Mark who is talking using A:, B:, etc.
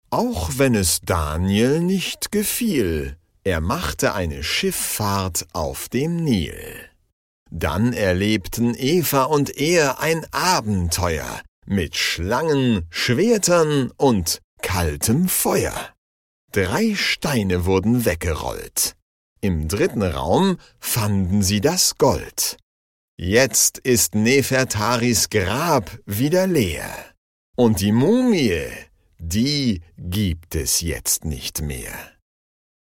A: Auch wenn es Daniel nicht gefiel, er machte eine Schifffahrt auf dem Nil. Dann erlebten Eva und er ein Abenteuer mit Schlangen, Schwertern und kaltem Feuer. 3 Steine wurden weggerollt. Im 3. Raum fanden sie das Gold. Jetzt ist Nefertaris Grab wieder leer. Und die Mumie, die gibt es jetzt nicht mehr.